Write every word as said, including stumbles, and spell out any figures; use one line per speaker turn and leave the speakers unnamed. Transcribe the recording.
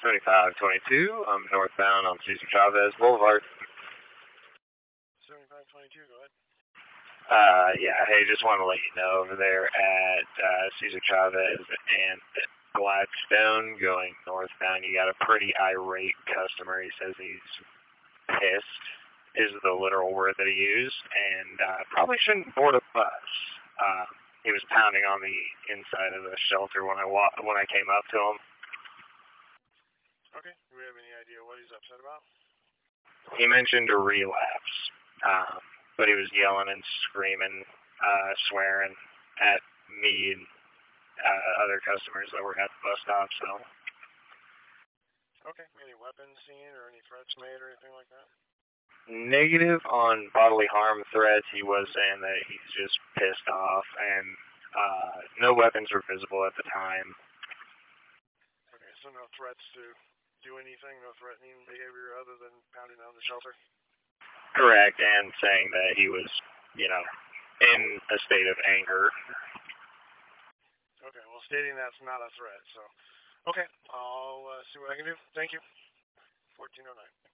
seventy-five twenty-two. I'm northbound on Cesar Chavez Boulevard.
seventy-five twenty-two, go ahead.
Uh, yeah, hey, just want to let you know over there at uh, Cesar Chavez and Gladstone going northbound, you got a pretty irate customer. He says he's pissed, is the literal word that he used, and uh, probably shouldn't board a bus. Uh, he was pounding on the inside of the shelter when I wa- when I came up to him.
Okay, do we have any idea what he's upset about?
He mentioned a relapse, um, but he was yelling and screaming, uh, swearing at me and uh, other customers that were at the bus stop, so.
Okay, any weapons seen or any threats made or anything like that?
Negative on bodily harm threats. He was saying that he's just pissed off, and uh, no weapons were visible at the time.
Okay, so no threats to do anything, no threatening behavior other than pounding on the shelter?
Correct, and saying that he was, you know, in a state of anger.
Okay, well, stating that's not a threat, so. Okay, I'll uh, see what I can do. Thank you. fourteen oh nine.